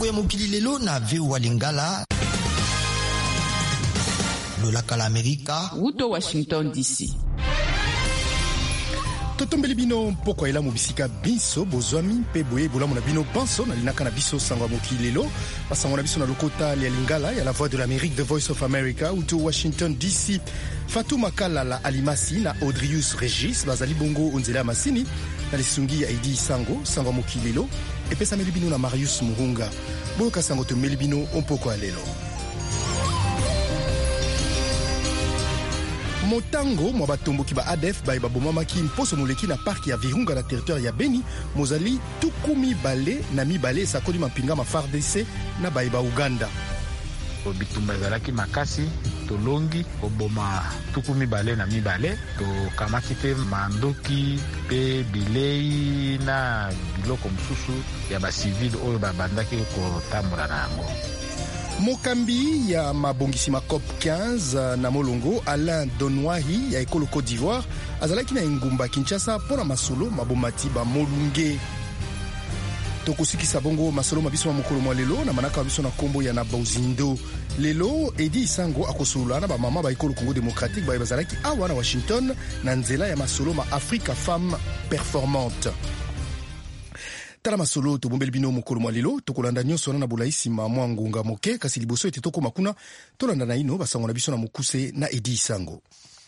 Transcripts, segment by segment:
ya mokili lelo na VOA Lingala. Lolaka la Amerika. Wuto Washington DC. Totombeli bino poko ela mobisika biso bozwami pe boye bolamu na bino banso na linaka na biso sango ya mokili lelo basango na biso na lokota ya Lingala ya la voix de l'Amérique, The Voice of America ou to Washington DC. Fatou Makala la Alimasi na Audrius Regis bazali bongo onzela masini na lisungi ya Edi Sango sango ya mokili lelo epesa meli bino na Marius Muhunga boyoka sango to meli bino ompoko ya lelo. Motango mwa batomboki ba ADF baye babomamaki mposo moleki na parki ya Virunga na territoire ya Beni mozali tukumi bale na mibale sakoli mampinga ma FARDC na baye ba Uganda. Bitumba ezalaki makasi tolongi koboma tukumi bale na mibale tokamaki te mandoki pe bilei na biloko mosusu ya basivile oyo babandaki kotambola na yango. Mokambi ya mabongisi ma COP 15 na Molongo Alain Donwahi ya ekolo Côte d'Ivoire azalaki na engumba Kinshasa pona masolo mabomati ba molunge. Tokosikisa bongo masolo mabiso mokolo mwa lelo na manaka mabiso na kombo ya na Bozindo. Lelo Edi Sango akosula na ba mama ba ekolo Congo démocratique ba bazalaki awa na Washington na nzela ya masolo ma Africa Femme Performante. Tala masolo to bombeli bino mokolo mwa lelo tokolanda nyonso na bolaisi ma mwa ngunga moke kasi liboso ete toko makuna tolanda na ino basango na biso na mokuse na Edi Sango.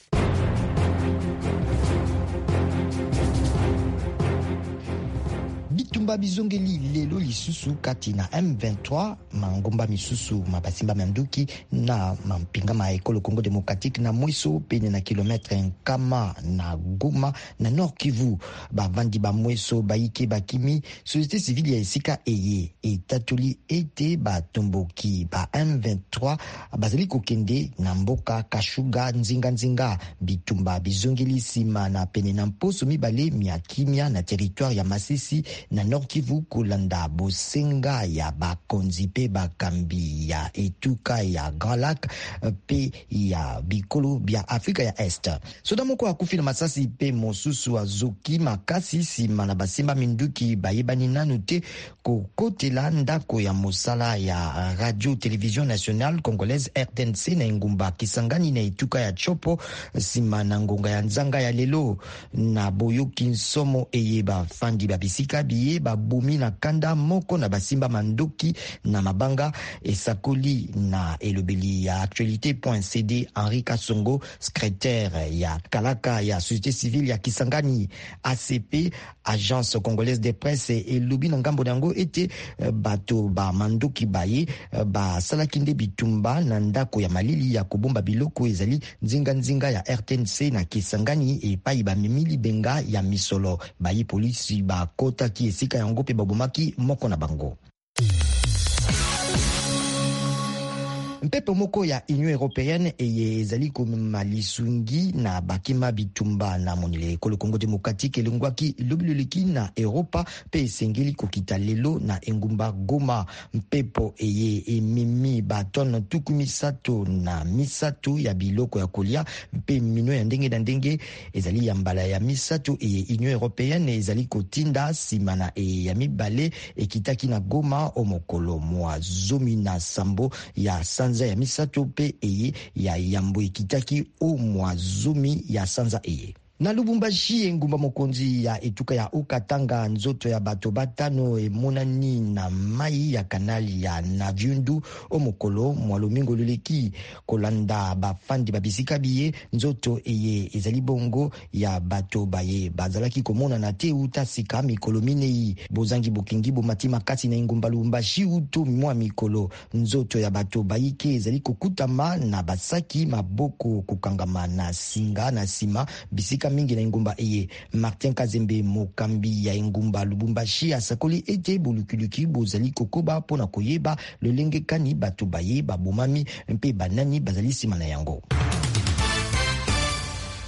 Bitumba bizongeli lelo lisusu kati na M23 mangomba misusu mabasimba manduki na mampinga ma ekolo Congo démocratique na mweso pene na kilometre nkama na Goma na Nord Kivu bavandi ba mweso baike bakimi société civile ya esika eye etatuli ete batomboki ba M23 bazali kokende na mboka Kashuga nzinga bitumba bizongeli sima na pene na mposo mibale miakimia na territoire ya Masisi na Nord Kivu kolanda bosenga ya bakonzi pe bakambi ya etuka ya Grand Lac pe ya bikolo bia Afrika ya Est. Soda moko akufi na masasi pe mosusu azoki makasi sima na basimba minduki bayebani nanu te kokotela ndako ya mosala ya Radio Télévision Nationale Congolaise RTNC na ngumba Kisangani na etuka ya Chopo sima na ngonga ya nzanga ya lelo na boyoki nsomo eyeba fandi babisika biye babomi na kanda moko na basimba mandoki na mabanga esakoli na elobeli ya actualité.cd Henri Kasongo secrétaire ya kalaka ya société civile ya Kisangani ACP Agence Congolaise de Presse elobi na ngambo nango ete bato ba mandoki baye ba salakinde bitumba na ndako ya malili ya kobomba biloko ezali nzinga ya RTNC na Kisangani epai ba mimili benga ya misolo bayi polisi ba kota ki esika yango pe babomaki moko na bango. Mpepo moko ya Union Européenne eye ezali komema lisungi na bakima bitumba na monile ekolo Congo démocratique elongwaki lobiloleki na Europa pe esengeli kokita lelo na engumba Goma. Mpepo eye emimi baton tukumisato na misato ya biloko ya kolia pe mino ya ndenge na ndenge ezali ya mbala ya misato eye Union Européenne ezali kotinda sima na ya mibale ekitaki na Goma omokolo mwa zomi na sambo ya sanza ya misato pe eye ya yambo ekitaki o mwa zomi ya sanza eye. Na Lubumbashi engumba mokonzi ya etuka ya Okatanga nzoto ya bato batano emonani na mai ya kanali ya Naviundu omokolo mwalomingo loleki kolanda bafandi babisika biye nzoto eye ezali bongo ya bato baye bazalaki komona na te uta sika mikolo minei bozangi bokingi bomatima kati na engumba Lubumbashi uto mwa mikolo nzoto ya bato bayike ezali kokutama na basaki maboko kokangama na singa na sima bisika mingi na engumba eye. Martin Kazembe mokambi ya engumba Lubumbashi asakoli ete bolukuluki bozali kokoba pona koyeba lolenge kani bato baye babomami mpe banani bazali sima na yango.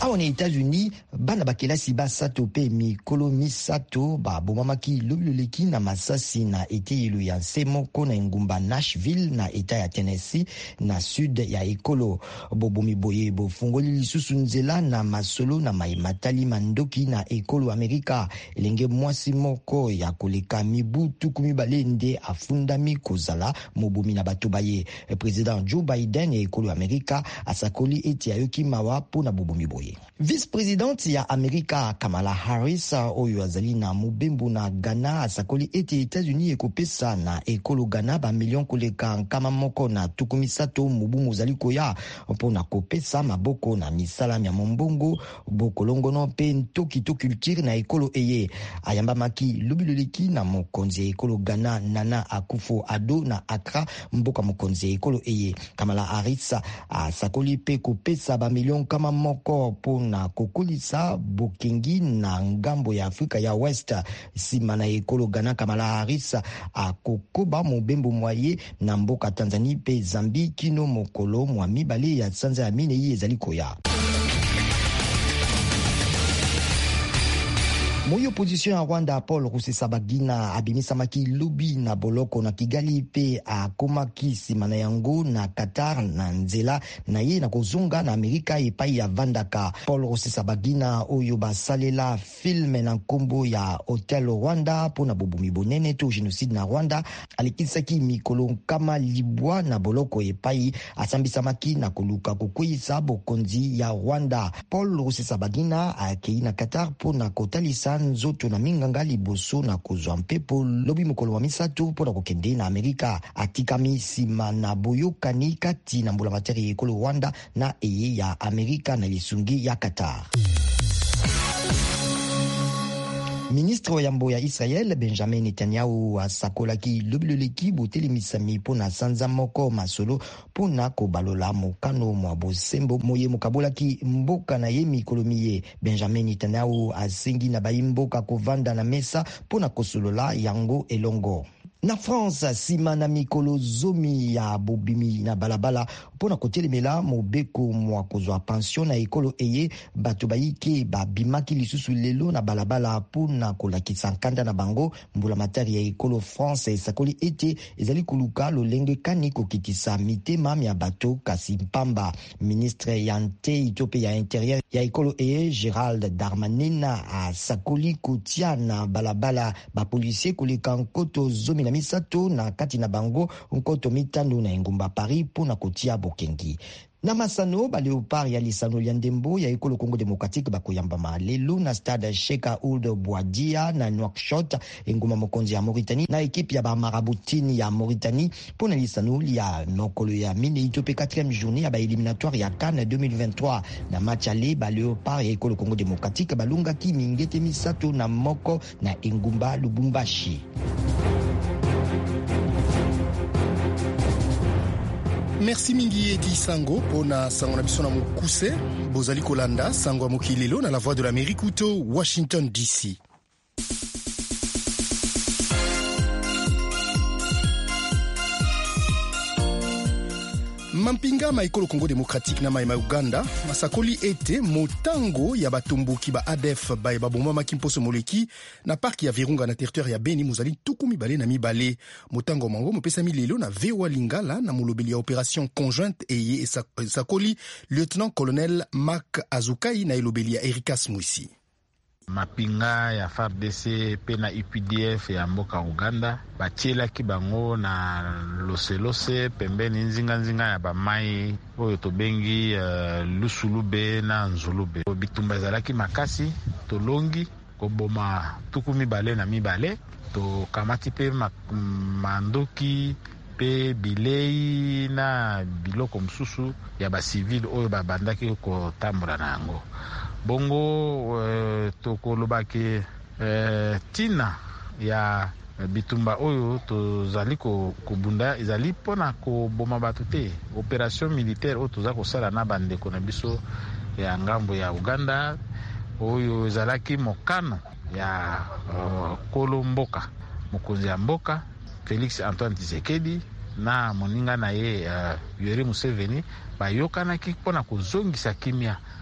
awa na États-Unis bana bakelasi basato pe mikolo misato babomamaki lobiloleki na masasi na eteyelo ya nse moko na engumba Nashville na eta ya Tennessee na sud ya ekolo. Bobomi boye bofungoli lisusu nzela na masolo na maimatali mandoki na ekolo Amerika. Elenge mwasi moko ya koleka mibu tukumi balende afundami kozala mobomi na bato baye. President Joe Biden ya ekolo Amerika asakoli eti ayoki mawa po na bobomi boye. Vice-présidente ya Amerika Kamala Harris oyo azali na mobembo na Ghana asakoli eti États-Unis ekopesa na ekolo Ghana ba million koleka nkama moko na tukumisato mubu mozali koya mpona kopesa maboko na misala ya mombongo bokolongono pe ntoki to culture na ekolo eye. Ayambamaki lobiloleki na mokonzi ya ekolo Ghana Nana Akufo-Addo na Accra mboka mokonzi ya ekolo eye. Kamala Harris asakoli pe kopesa ba million kama moko na kokolisa bokengi na ngambo ya Afrika ya West. Sima na ekolo Ghana, Kamala Harris akokoba mobembo mwaye na mboka Tanzania pe Zambie kino mokolo mwa mibale ya sanza ya mine yi ezali koya. Moyo opposition ya Rwanda Paul Rusesabagina abimisamaki lobi na boloko na Kigali pe akomaki sima na yango na Qatar na nzela na ye na kozonga na Amerika epai ya Vandaka. Paul Rusesabagina oyo basalela filme na nkombo ya Hotel Rwanda pona bobomi bonene to genocide na Rwanda alikisaki mikolo nkama libwa na boloko epai asambisamaki na koluka kokwisa bokonzi ya Rwanda. Paul Rusesabagina akei na Qatar pona kotalisa nzoto na minganga liboso na kozwa mpepo lobi mokolo wa misato mpona kokende na Amerika. Atikami sima na boyokani kati na mbulamateri ekolo Rwanda na eye ya Amerika na lisungi ya Qatar. Ministre wa yambo ya Israel Benjamin Netanyahu asakolaki lobiloleki botelemisami pona sanza moko masolo pona kobalola mokano mwa bosembo moye mokabolaki mboka na ye mikolomiye. Benjamin Netanyahu asengi na bayimboka kovanda na mesa pona kosolola yango elongo. Na France, sima na mikolo zomi ya bobimi na balabala pona kotelemela mobeko mwa kozwa pension na ekolo eye bato bayike babimaki lisusu lelo na balabala pona kolakisa nkanda na bango. Mbula matari ya ekolo France esakoli ete ezali koluka lolenge kani kokitisa mitema ya bato kasi mpamba. Ministre ya nte itope ya interieur ya ekolo eye Gérald Darmanin asakoli kotia na balabala bapolisier koleka nkoto zomi na misato na kati na bango nkoto mitano na engumba Paris pona kotia bokengi. Na masano ba Leopard ya lisano ya ndembo ya ekolo Congo Démocratique bakoyamba malelo na stade Sheikh Ould Bouadia na Nouakchott enguma mokonzi ya Mauritanie na ekipe ya ba marabutini ya Mauritanie pona lisano ya nokolo ya mine itope 4e journée ya ba éliminatoire ya CAN 2023 na match aller ba Leopard ya ekolo Congo Démocratique balunga ki mingete misato na moko na engumba Lubumbashi. Merci mingi Edi Sango pona sango na biso na mokuse bozali kolanda sango mokilelo na la voix de l'Amérique uto Washington DC. Mampinga maikolo Congo Démocratique na maima Uganda masakoli ete motango ya batumbuki ba ADF ba baboma makimposo moleki na parki ya Virunga na territoire ya Beni muzali tukumi bale na mibale. Motango mango mopesa milelo na Vewa Lingala na molobeli ya opération conjointe eye sakoli lieutenant colonel Mark Azukai na elobeli ya Erikas Mwisi. Mapinga ya FARDC pe na UPDF ya mboka Uganda batielaki bango na loselose pembeni nzinga ya bamai oyo tobengi Lusulube na Nzulube. Bitumba ezalaki makasi tolongi koboma tukumi bale na mibale to kamati pe mandoki pe bilei na biloko msusu ya ba civil oyo babandaki kotambola na yango. Bongo tokolobaki tina ya bitumba oyo tozali kobunda ezali pona koboma bato te. Opération militaire oyo toza kosala na bandeko na biso ya ngambo ya Uganda oyo ezalaki mokano ya kolo mboka mokonzi ya mboka Félix Antoine Tshisekedi na moninga na ye Yoweri Museveni bayokanaki pona kozongisa kimia.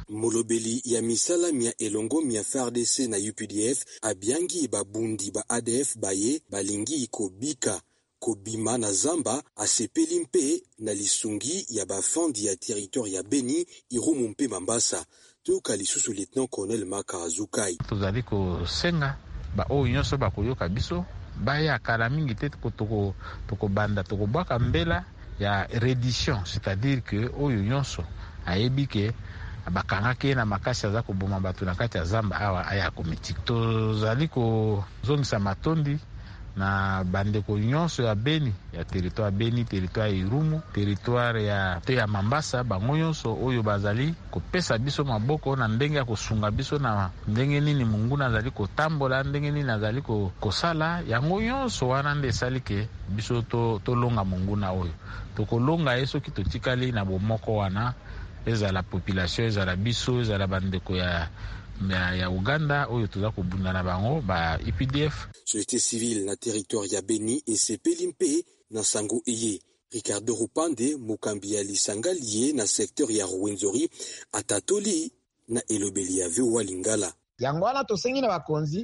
molobeli ya misala mia elongo mia FARDC na UPDF abiangi babundi ba ADF baye balingi kobika kobima na zamba asepeli mpe na lisungi ya bafandi ya territoire ya Beni Irumu mpe Mambasa. Toka lisusu lieutenant colonel Maka Azukai. Tozali kosenga ba oyo nyonso bakoyoka biso baya kala mingi te toko banda toko bwaka mbela ya reddition, c'est-à-dire que oyo nyonso ayebi ke bakanga ke na makasi aza koboma bato na kati ya zamba awa aya komiti. Tozali kozongisa matondi na bandeko nyonso ya Beni, ya territoire Beni, territoire Irumu, territoire ya Mambasa, bango nyonso oyo bazali kopesa biso maboko na ndenge ya kosunga biso na ndenge nini munguna azali kotambola, ndenge nini azali kosala, yango nyonso wana nde esali ke biso tolonga munguna oyo. Tokolonga yeso ki totikali na bomoko wana, ezala population, ezala biso, ezala bandeko ya Uganda oyo toza kobunda na bango ba UPDF. Société civile na territoire ya Beni esepeli mpe na sango eye. Ricardo Rupande mokambi ya lisanga liye na secteur ya Rwenzori atatoli na elobeli ya VOA Lingala. Yango wana tosengi na bakonzi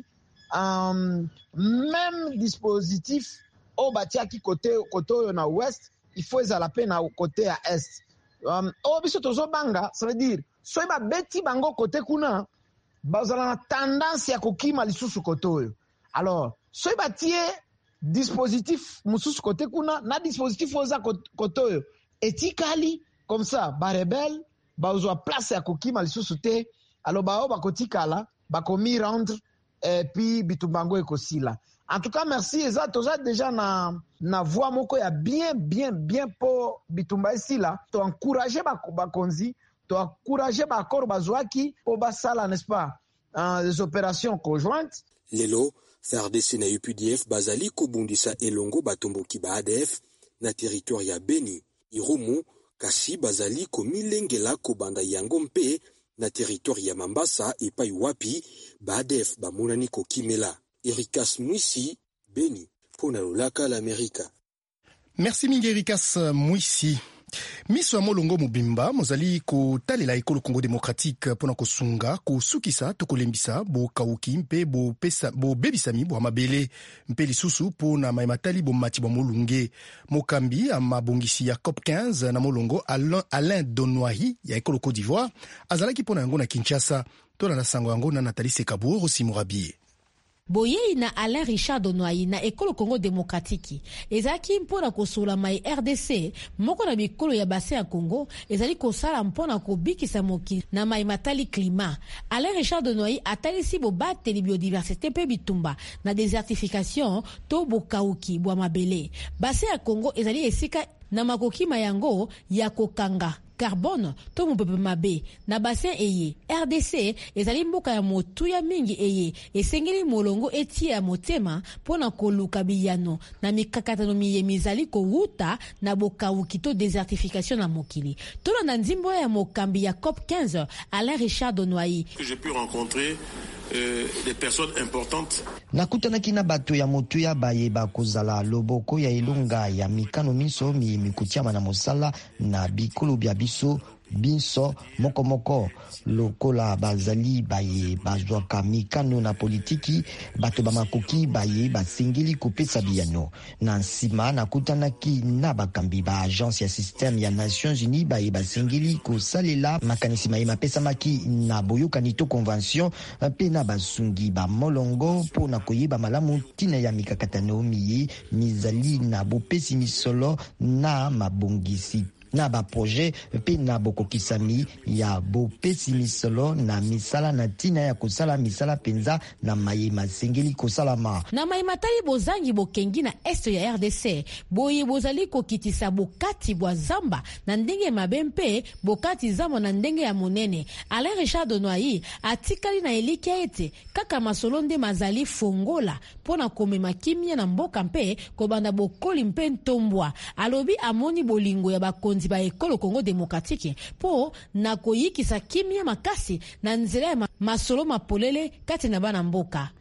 même dispositif o batiaki kote oyo na ouest, il faut ezala pe na kote ya est. O biso tozo banga, ça veut dire soy ba beti bango kote kuna bazala na tendance ya kokima lisusu kote oyo. Alors soy batie dispositif mususu kote kuna na dispositif oza kote oyo etikali comme ça ba rebelle bazwa place ya kokima lisusu te. Alors bao bakotikala bakomi rendre puis bitumbango ekosila. En tout cas, merci. Eza toza déjà na voix moko ya bien pour bitumba ici là. To encourager ba konzi, to encourager ba akor bazwaki po basala, n'est-ce pas, les opérations conjointes. Lelo FARDC na UPDF bazali kobundisa elongo batomboki ba ADF na territoire ya Beni Irumu, kasi bazali komilengela kobanda yango mpe na territoire ya Mambasa epai wapi ba ADF bamonani kokimela. Erikas Mwisi, Beni, pona lolaka l'Amerika. Merci mingi Erikas Mwisi. Miso ya molongo mobimba mozali kotalela ekolo Congo démocratique pona kosunga kosukisa tokolembisa bokauki mpe bobebisami bwa mabele mpe lisusu pona maimatali bomati bwa molunge. Mokambi ya mabongisi ya COP15 na molongo Alain Donwahi ya ekolo Côte d'Ivoire azalaki pona yango na Kinshasa. Tola na sango yango na Nathalie Sekabou Rosimurabie. Boyei na Alain Richard Donwayi na ekolo Congo démocratique ezaki mpona kosola mai RDC moko na bikolo ya bassin ya Congo ezali kosala mpona kobikisa mokili na mai matali climat. Alain Richard Donwayi atalisi bobateli biodiversité pe bitumba na désertification to bokauki bwa mabele. Bassin ya Congo ezali esika na makokima yango ya kokanga carbone to mupepe mabe na bassin eye. RDC ezali mboka ya motuya mingi eye esengeli molongo etie ya motema pona koluka biyano na mikakatano miye mizali kowuta na bokauki to désertification na mokili. Tolo na nzimbo ya mokambi ya COP15 Alain Richard Donwayi. J'ai pu rencontrer des personnes importantes. Nakutanaki na bato ya motuya baye bakozala loboko ya ilunga ya mikano miso mikutiama na mosala na bikolo bya biso binso moko lokola bazali baye bazwaka mikano na politiki bato bamakoki baye basengeli kopesa biyano. Na nsima nakutanaki na bakambi ba agence ya système ya Nations Unies baye basengeli kosalela makanisi maye mapesamaki na boyokani to convention pe na basungi ba molongo pona koyeba malamu tina ya mikakatano miye mizali na bopesi misolo na mabongisi na ba projet pe na bokokisami ya bopesi misolo na misala na tina ya kosala misala penza na maye masengeli kosalama. Na maye matali bozangi bokengi na est ya RDC boye bozali kokitisa bokati bwa zamba na ndenge mabempe bokati zamo na ndenge ya monene. Alain Richard Donwayi atikali na eliki ete kaka masolo nde mazali fongola pona komema kimia na mboka mpe kobanda bokoli mpe ntombwa. Alobi amoni bolingo ya bakonzi ba ekolo Congo démocratique po na koyikisa kimia makasi na nzela ya masolo mapolele kati na bana mboka.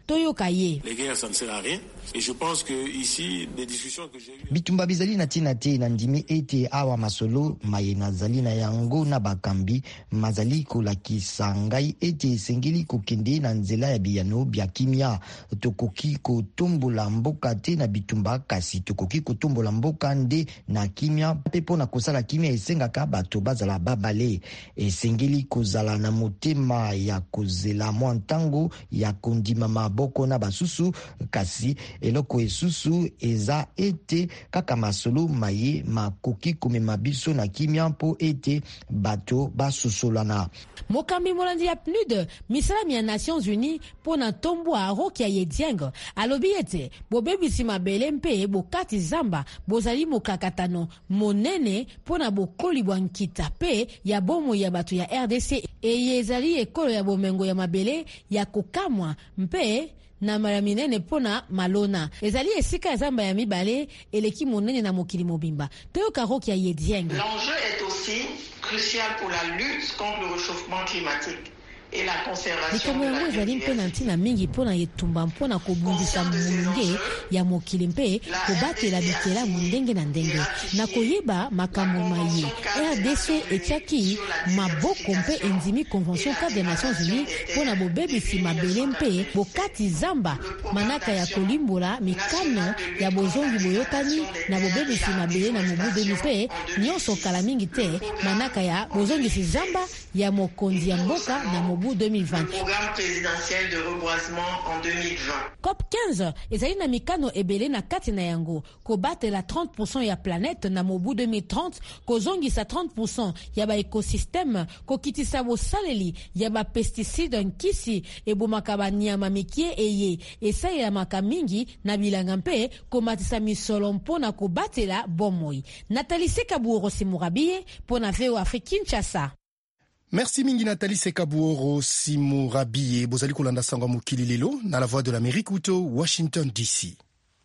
toyoka ye. Les guerres, ça ne sert à rien. Et je pense que ici, les discussions que j'ai eues... bitumba bizali na tina te na ndimi ete awa masolo maye nazali na yango na bakambi mazali kolakisa ngai ete esengeli kokende na nzela ya biyano bya kimia. Tokoki kotombola mboka te na bitumba, kasi tokoki kotombola mboka nde na kimia. Mpe mpona kosala kimia esengaka bato bazala babale. Esengeli kozala na motema ya kozela mwa ntango ya kondima maboko na basusu, kasi eloko esusu eza ete kaka masolo maye makoki komema biso na kimia mpo ete bato basusolana. Mokambi molandi ya PNUD misalami ya Nations Unies pona tombo a roki ya Yedieng alobi ete bobebisi mabele mpe bokati zamba bozali mokakatano monene pona bokoli bwa nkita pe ya bomo ya bato ya RDC ezali ekolo ya bomengo ya mabele ya kokamwa mpe na mara minene pona malona ezali esika ya zamba ya mibale eleki monene na mokili mobimba toyoka roki ya Yedieng. L'enjeu est aussi crucial pour la lutte contre le réchauffement climatique et la conservation de la biodiversité. Na mingi pona yetumba mpona kobundisa munge ya mokili mpe kobatela bitela mundenge na ndenge na koyeba makambo maye RDC etiaki maboko mpe endimi convention cadre des Nations Unies pona bobebisi mabele mpe bokati zamba manaka ya kolimbola mikano ya bozongi boyokani na bobebisi mabele na mobu 2000 mpe nyonso kala mingi te manaka ya bozongisi zamba ya mokonzi ya mboka na mobu 2020. Programme présidentiel de reboisement en 2020. COP 15 ezali na mikano ebele na kati na yango kobatela 30% ya planète na mobu 2030, kozongisa 30% ya ba écosystème, kokitisa bosaleli ya ba pesticide nkisi ebomaka banyama mikie eye esayelamaka mingi na bilanga mpe komatisa misolo mpona kobatela bomoi. Nathalie Sekabuoro Simurabie pona VOA Afrique Kinshasa. Merci mingi Nathalie Sekabuoro Simurabie. Bozali kolanda sango mokili lelo na la voix de l'Amérique uto Washington DC.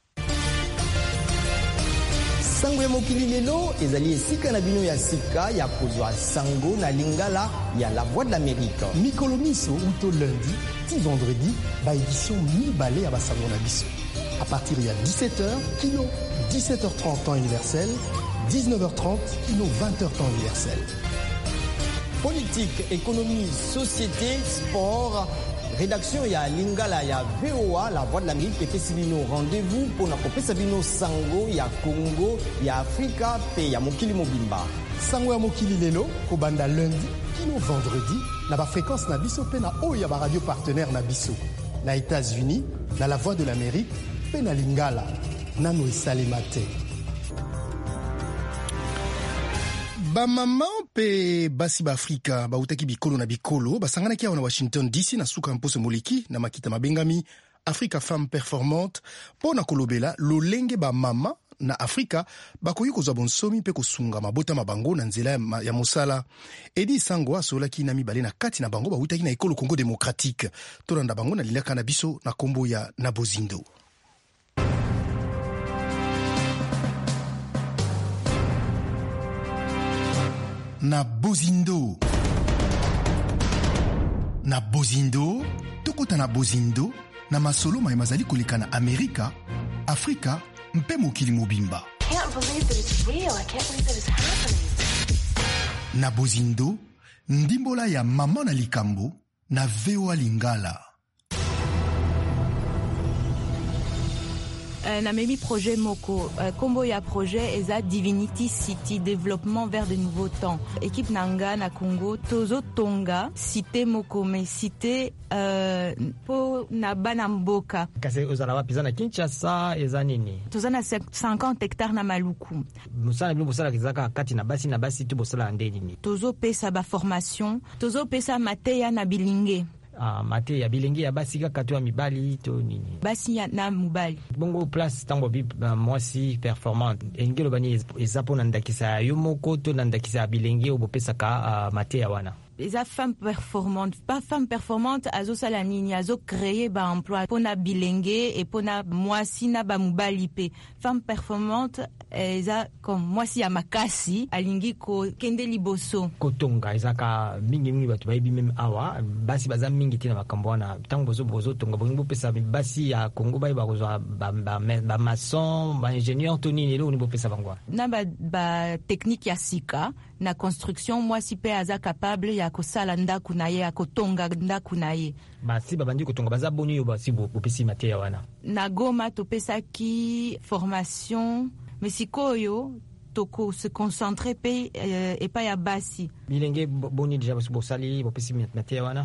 Sango ya mokili lelo ezali esika na bino ya sika ya kozwa sango na lingala ya la voix de l'Amérique. Mikolo miso uto lundi ti vendredi ba édition mibale ya basango na biso. À partir de 17h, kino 17h30 temps universel, 19h30 kino 20h temps universel. Politique, économie, société, sport, rédaction ya lingala ya VOA, la voix de l'Amérique, et Sibino rendez-vous pour na kopé Sabino Sango ya Congo, ya Afrika, pe ya Mokili Mobimba. Sango ya Mokili lelo, kobanda lundi, kino vendredi, na ba fréquence na biso pe na o ya ba radio partenaire na biso. Na États-Unis, na la voix de l'Amérique, pe na lingala, nano esalemate. Ba mama pe basi ba Afrika ba utaki bikolo na bikolo basangana kia na Washington DC na suka mpose moleki na makita mabengami Africa Femme Performante pona kolobela lolenge ba mama na Afrika bakoyi kozwa bonsomi pe kosunga mabota mabango na nzela ya mosala. Edi Sango asolaki na mibale na kati na bango ba utaki na ekolo Congo Démocratique tolanda bango na lilaka na biso na kombo ya Nabozindo. Na Bozindo, tokota na Bozindo, na masolo ma mazali koleka na Amerika, Afrika, mpe mokili mobimba. Na Bozindo, ndimbola ya mama na likambo, na VOA Lingala. Na memi projet moko kombo ya projet eza Divinity City, développement vers de nouveaux temps. Équipe nanga na Congo tozo tonga cité moko mais cité po na bana mboka. Kasi ozala wapi na Kinshasa eza nini? Tozana 50 hectares na Maluku. Musala bino bosala kizaka kati na basi to bosala ndeni ni. Tozo pesa ba formation, tozo pesa mateya na bilinge. Mate ya bilingi ya basi kaka to mibali to nini basi ya na mubali bongo place tango bi mwasi performante engelo bani ezapona ndakisa yo moko to ndakisa bilingi obopesa ka mate ya wana eza femme performante, pas femme performante azosala nini, azocreye baemploi mpona bilenge e mpona mwasi na bamobali mpe. Femme performante eza comme mwasi ya makasi alingi kokende liboso kotonga. Ezaka mingi bato bayebi meme awa basi baza mingi te na makambo wana ntango bozotonga bongi bopesa basi ya Congo bayeba kozwa bamason baingénieur to nini eloko nini bopesa bango na batechnique ya sika na construction. Mwasi mpe aza capable ya kosala ndaku na ye, ya kotonga ndaku na ye. Basi babandi kotonga baza boni yo basi bopesi mateya wana. Na Goma topesaki formation, mais sikoyo toko se concentrer pe epai ya basi. Bilenge boni deja bosali bopesi mateya wana?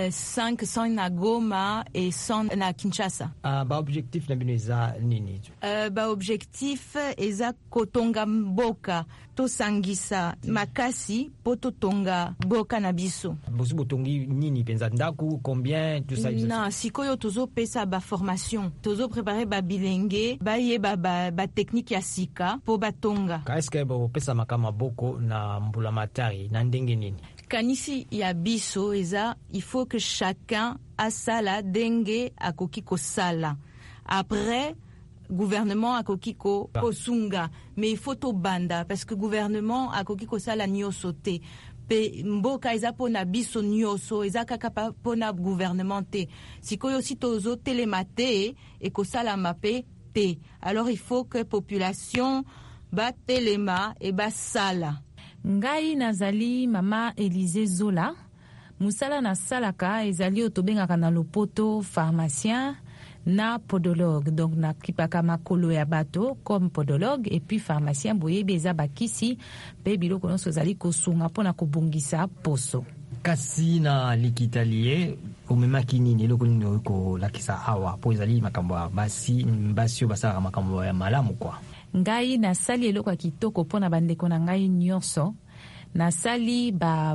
500 na Goma et 100 na Kinshasa. Ba objectif na bino eza nini? Ba objectif eza kotonga mboka, to sangisa makasi po to tonga boka na biso. Bosu botongi nini penza ndaku combien tout ça? Non, sikoyo tozo pesa ba formation, tozo préparer ba bilenge, ba yeba ba technique ya sika po batonga. Est-ce que bo pesa makama boko na mbula matari na ndenge nini? Kanisi ya biso eza, il faut que chacun asala denge akoki kosala. Après, gouvernement akoki kosunga, mais il faut to banda parce que gouvernement akoki kosala nyoso te. Pe mboka eza pona biso nyoso, eza kaka pona gouvernement te. Sikoyo si tozo telemate e kosala mape te. Alors il faut que population ba telema e ba sala. Ngai nazali mama Elise Zola. Musala na salaka ezali otobengaka na lopoto pharmacien na podologue. Donc na kipaka makolo ya bato comme podologue et puis pharmacien boyebi eza bakisi pe biloko nyonso ezali kosunga mpona kobongisa poso. Kasi na likitalie omemaki nini eloko nini kolakisa awa po ezali makambo ya basi oyo basalaka makambo ya malamu kwa? Ngai nasali eloko ya kitoko mpona bandeko na ngai nyonso. Nasali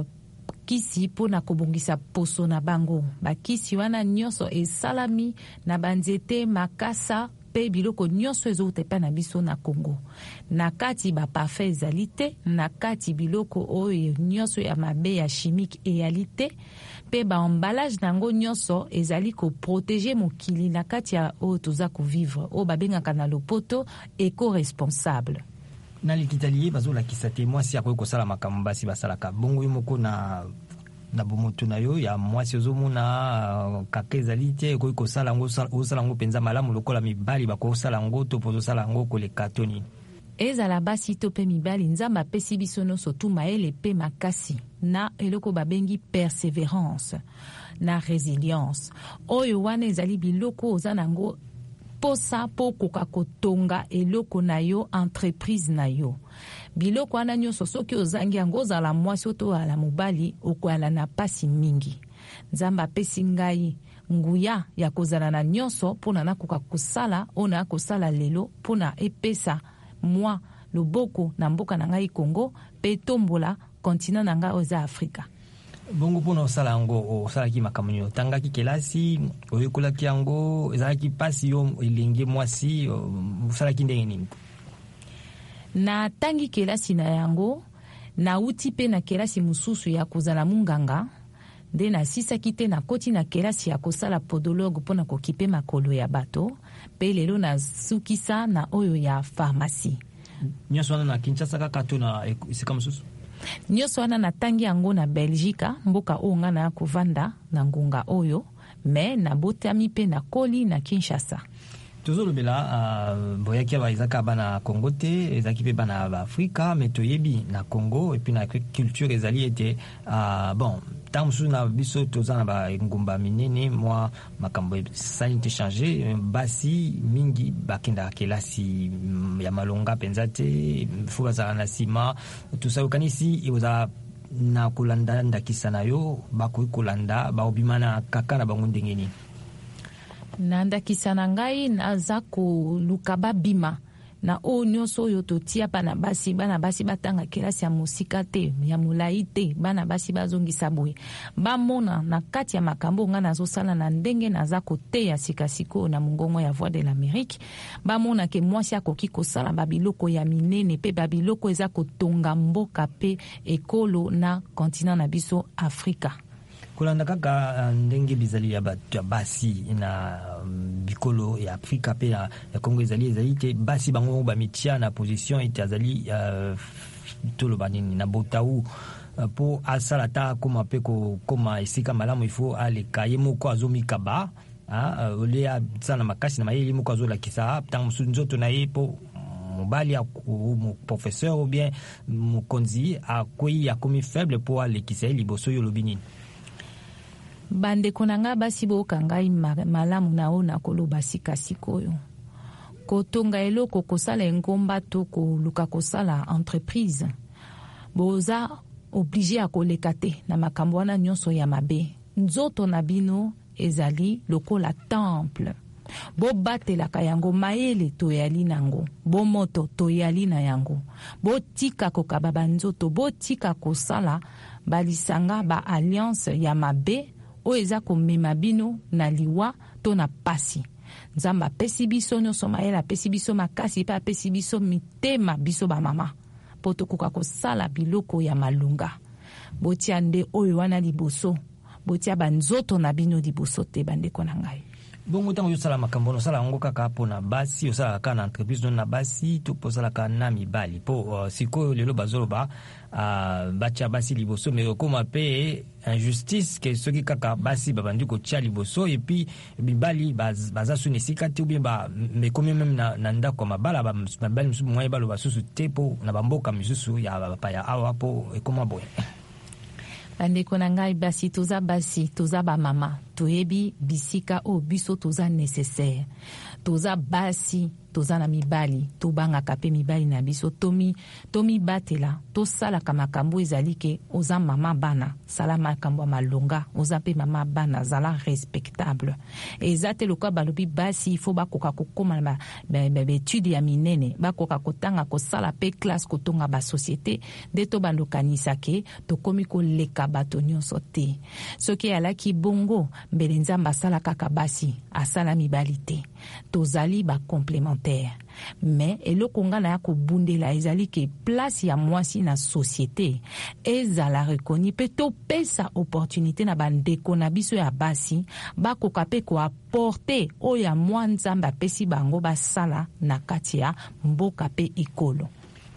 bakisi mpona kobongisa poso na bango. Bakisi wana nyonso esalami na banzete makasa pe biloko nyonso ezouta epai na biso na Congo. Na kati baparfum ezali te, na kati biloko oyo nyonso ya mabe ya chimique eyali te, pe baemballage nango nyonso ezali koprotege mokili na kati ya oyo toza kovivre, oyo babengaka na lopoto éco-responsable. Na likitalie bazolakisa te mwasi akoki kosala makambo basi basalaka bongo yo moko na bomoto na yo ya mwasi ozomona kaka ezali te okoki kosala yango mpenza malamu lokola mibali bakosala yango to pozosala yango koleka to nini? Ezala basi to pe mibali nzambe apesi biso nyonso tu mayele pe makasi na eloko babengi persévérance na résilience. Oyo wana ezali biloko oza nango posa po koka kotonga eloko na yo, entreprise na yo. Biloko wana nyonso soki ozangi yango ozala mwasi to ala mobali okoala na pasi mingi. Nzambe apesi ngai nguya ya kozala na nyonso mpona nakoka kosala ona kosala lelo mpona epesa mwa loboko na mboka na ngai Congo pe tombola kontinent na ngai oza Afrika. Bongo mpona osala yango osalaki makambo nini? Otangaki kelasi, oyekolaki yango, ezalaki pasi yo elenge mwasi, osalaki ndenge nini? Na tangi kelasi na yango, na uti pe na kelasi mususu ya kozala munganga, nde na sisaki te na koti na kelasi ya kosala podologue mpona kokipe makolo ya bato, pe lelo na sukisa na oyo ya pharmacie. Nyonso wana na Kinshasa kaka to na esika mosusu? Nyonso wana na tangi yango na Belgique, mboka oyo nga na kovanda na ngunga oyo, me na botami pe na koli na Kinshasa. Tozolobela boyaki aba ezaka bana Congo te, ezaki pe bana Afrika, me toyebi na Congo et puis na culture ezali ete bon tant mosusu na biso toza na bangumba minene mwa makambo esali te change basi mingi bakendaka kelasi ya malonga mpenza te, fo bazala na nsima tosa yokanisi ozala na kolanda ndakisa na yo bakoki kolanda baobima na kaka na bango ndenge nini? Na ndakisa na ngai naza koluka babima na o nyonso oyo totia bana basi batanga kelasi ya mosika te ya molai te, bana basi bazongisa boye bamona na kati ya makambo nga nazosala na ndenge naza koteya sikasiko na mongongo ya Voix de l'Amérique, bamona ke mwasi akoki kosala babiloko ya minene pe babiloko eza kotonga mboka pe ekolo na kontinent na biso Afrika. Kulanda kaka ndenge bizali ya basi na bikolo ya Afrika pe ya Congo ezali te basi bango bamitia na position ite azali tolo banini na botau po asala ta koma pe ko koma esika malamu ifo aleka ye moko azomika ba ole ya sana makasi na mayeli moko azola kisa tang sunzoto na ye po mobali ya professeur ou bien mokonzi akoyi akomi faible po alekisa liboso yo lobinini. Bandeko nanga basi boka ngai malamu na ona koloba sikasikoyo kotonga eloko kosala engomba to koluka kosala entreprise boza obligé a koleka te na makambo wana nyonso ya mabe. Nzoto na bino ezali lokola temple, bo batelaka yango mayele toyali nango, bo moto toyali na yango, bo tika kokaba banzoto, bo tika kosala balisanga ba alliance ya mabe o eza komema bino na liwa to na pasi. Nzamba apesi biso nyonso mayele, apesi biso makasi pe apesi biso mitema biso ba mama po tokoka kosala biloko ya malunga. Botia nde oyo wana liboso, botia banzoto na bino liboso te bandeko na ngai. Bongo tango yosala makambo no sala ngo kaka po na basi yosala kaka na entreprise na basi to posala ka na mibali po sikoyo lelo bazoloba batia basi liboso mais koma pe injustice que ceux qui kaka basi babandi ko tia liboso et puis mibali baza suni sikati ou bien ba mais comme même na ndako mabala ba mibali musu moye balo basusu te po na bamboka misusu ya ba ya awa po e koma boye. Bandeko na ngai basi toza ba mama toyebi bisika o biso toza nécessaire, toza basi toza na mibali tobanga kape mibali na biso tomi batela tosala kama makambo ezali ke oza mama bana sala makambo malonga, oza pe mama bana zala respectable ezate lokwa balobi basi il faut bakoka kokoma ba étude ya minene, bakoka kotanga kosala pe classe kotonga ba société de to bandokanisa ke tokomi ko leka bato nyonso te. Soki alaki bongo mbele nzamba sala kaka basi asala mibali te, tozali ba complémentaire. Mais eloko ngana ya kobundela ezali ke place ya mwasi na société ezala reconi pe to pesa opportunité na bandeko na biso ya basi bakoka pe ko apporter oya mwa nzamba pesi bango basala na kati ya mboka pe ekolo.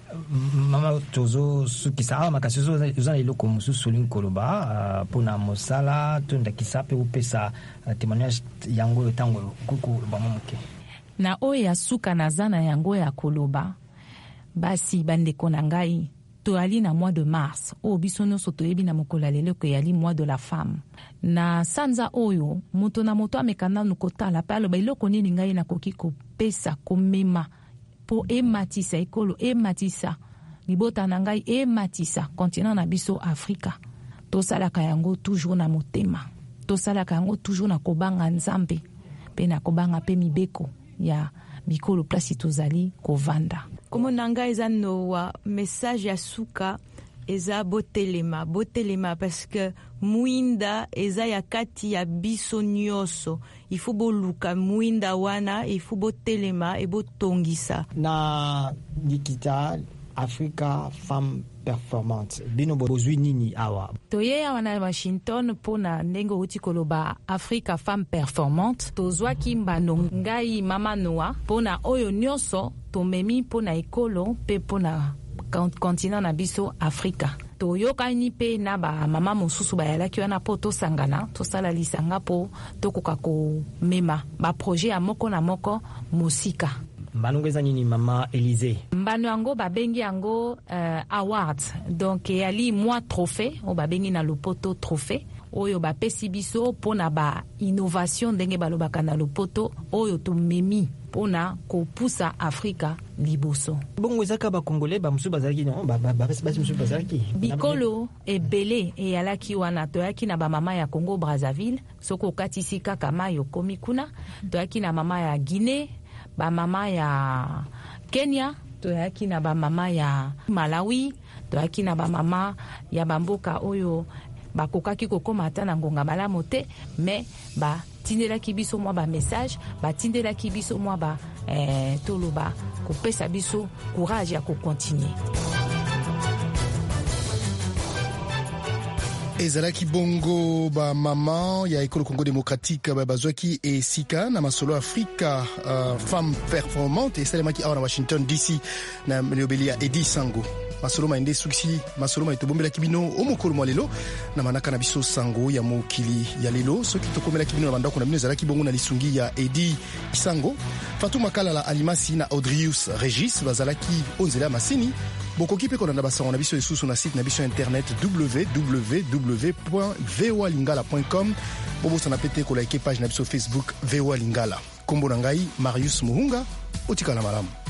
Mama tozo sukisa awa makasizo uzana iloko mususu linkoloba pona mosala tunda kisape upesa témoignage yango tango kuku bamuke na oya suka na zana yango ya koloba basi bandeko na ngai toali na mois de mars o biso nyonso toyebi na mokolo lelo ko yali mois de la femme na sanza oyo moto na moto amekana nukotala pa aloba iloko nini ngai nakoki kopesa komema po ematisa ekolo ematisa libota na ngai ematisa continent na biso Afrika. Tosalaka yango toujours na motema, tosalaka yango toujours na kobanga nzambe pe na kobanga pe mibeko ya bikolo place tozali kovanda. Komo nanga eza noa message ya suka eza botelema parce que muinda eza ya kati ya biso nyoso, il faut boluka muinda wana, il faut botelema e botongisa na Nikita Africa Femme Performante. Bino bozwi nini awa? Toye awa na Washington pona ndenge uti koloba Africa Femme Performante. Tozwa kimbano ngai mama Noa pona oyo nyonso tomemi pona ekolo pe pona continent na biso Afrika. Toyoka ni pe na ba mama mosusu bayalaki wana po tosangana tosala lisanga po tokoka ko mema ba projet ya moko na moko mosika. Mbano ngeza nini mama Elise? Mbano yango babengi yango awards. Donc yali moi trophée o babengi na lopoto trophée oyo bapesi biso pona ba innovation ndenge balobaka na lopoto oyo tomemi pona kopusa Afrika liboso. Bongo ezaka ba Congolais ba musu bazalaki no ba musu bazalaki bikolo ebele e yalaki wana toyaki na ba mama ya Congo Brazzaville soko katisi kaka mayo komi kuna toyaki na mama ya Guinée ba mama ya Kenya, toyaki na bamama ya Malawi, toyaki na bamama ya bamboka oyo bakokaki kokoma ata na ngonga malamu te, mais batindelaki biso mwa bamessage, batindelaki biso mwa toloba kopesa biso courage ya kokontinue. ezalaki bongo bamama ya ekolo Congo démocratique bazwaki esika na masolo Afrika femme performante esalemaki awa na Washington DC na liobeli ya Edi Sango. masolo maende suksi masolo maitobombelaki bino omokolo mwa lelo na manaka na biso sango ya mokili ya lelo soki tokomelaki bino na bandako na bino ezalaki bongo na lisungi ya Edi Sango, Fatou Makala Alimasi na Audrius Regis bazalaki onzela masini. Bokoki pe kolanda basango na biso esusu na site na biso internet www.voalingala.com. Bobosa na pete ko like page na biso Facebook VOA Lingala. Kombo na ngai Marius Muhunga, otikala malamu.